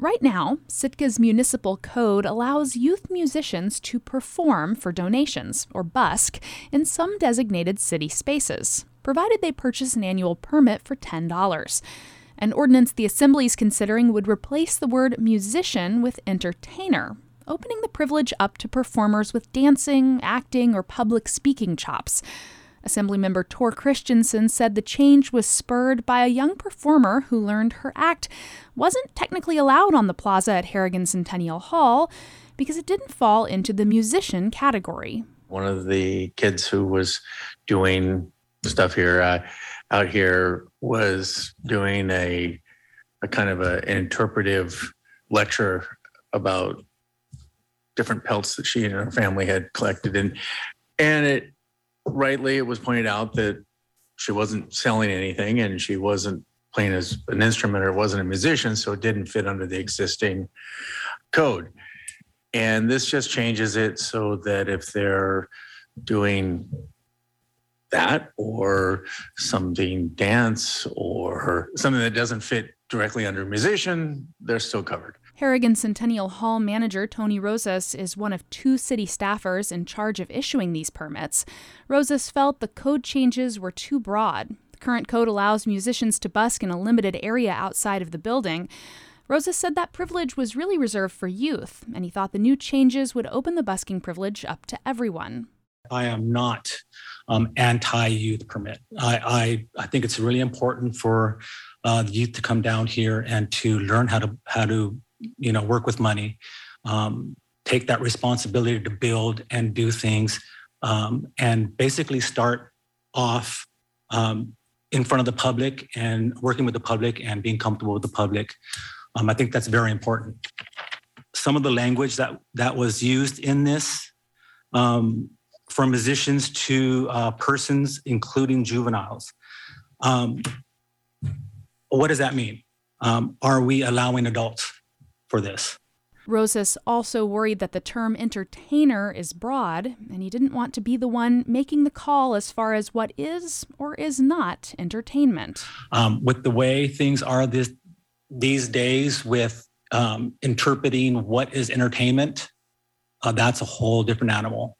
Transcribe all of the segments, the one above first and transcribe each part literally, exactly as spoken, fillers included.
Right now, Sitka's municipal code allows youth musicians to perform for donations, or busk, in some designated city spaces, provided they purchase an annual permit for ten dollars. An ordinance the Assembly is considering would replace the word musician with entertainer, opening the privilege up to performers with dancing, acting, or public speaking chops. Assemblymember Tor Christensen said the change was spurred by a young performer who learned her act wasn't technically allowed on the plaza at Harrigan Centennial Hall because it didn't fall into the musician category. One of the kids who was doing stuff here uh, out here was doing a, a kind of a, an interpretive lecture about different pelts that she and her family had collected. And, and it rightly, it was pointed out that she wasn't selling anything and she wasn't playing as an instrument or wasn't a musician, so it didn't fit under the existing code. And this just changes it so that if they're doing that or something dance or something that doesn't fit directly under musician, they're still covered. Harrigan Centennial Hall manager Tony Rosas is one of two city staffers in charge of issuing these permits. Rosas felt the code changes were too broad. The current code allows musicians to busk in a limited area outside of the building. Rosas said that privilege was really reserved for youth, and he thought the new changes would open the busking privilege up to everyone. I am not um, anti-youth permit. I, I, I think it's really important for uh, the youth to come down here and to learn how to how to you know, work with money, um, take that responsibility to build and do things, um, and basically start off um, in front of the public and working with the public and being comfortable with the public. Um, I think that's very important. Some of the language that, that was used in this, um, from musicians to uh, persons, including juveniles. Um, what does that mean? Um, are we allowing adults for this? Rosas also worried that the term entertainer is broad, and he didn't want to be the one making the call as far as what is or is not entertainment. Um, with the way things are this, these days with um, interpreting what is entertainment, uh, that's a whole different animal.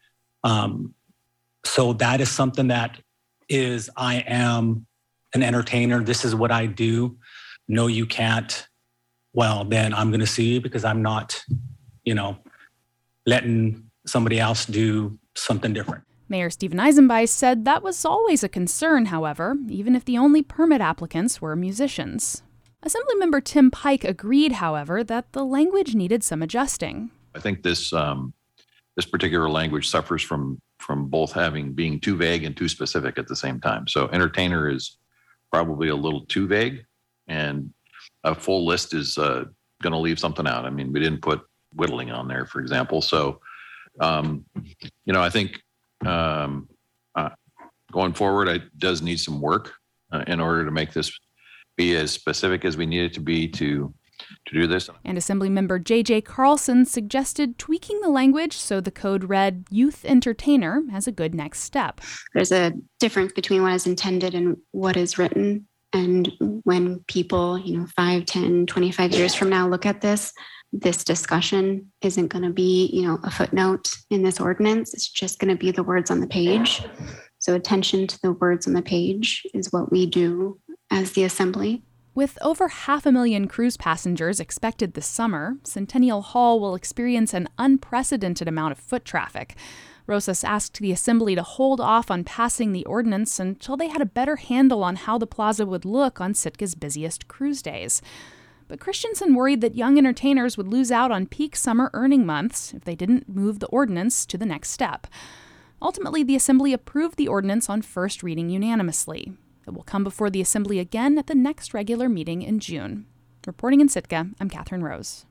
Um, so that is something that is, I am an entertainer. This is what I do. No, you can't. Well, then I'm going to sue you because I'm not, you know, letting somebody else do something different. Mayor Stephen Eisenbeis said that was always a concern, however, even if the only permit applicants were musicians. Assemblymember Tim Pike agreed, however, that the language needed some adjusting. I think this um, this particular language suffers from from both having being too vague and too specific at the same time. So entertainer is probably a little too vague, and a full list is uh, going to leave something out. I mean, we didn't put whittling on there, for example. So, um, you know, I think um, uh, going forward, it does need some work uh, in order to make this be as specific as we need it to be to to do this. And Assemblymember J J Carlson suggested tweaking the language so the code read youth entertainer as a good next step. There's a difference between what is intended and what is written. And when people, you know, five, ten, twenty-five years from now look at this, this discussion isn't going to be, you know, a footnote in this ordinance. It's just going to be the words on the page. So attention to the words on the page is what we do as the Assembly. With over half a million cruise passengers expected this summer, Centennial Hall will experience an unprecedented amount of foot traffic. Rosas asked the Assembly to hold off on passing the ordinance until they had a better handle on how the plaza would look on Sitka's busiest cruise days. But Christensen worried that young entertainers would lose out on peak summer earning months if they didn't move the ordinance to the next step. Ultimately, the Assembly approved the ordinance on first reading unanimously. It will come before the Assembly again at the next regular meeting in June. Reporting in Sitka, I'm Catherine Rose.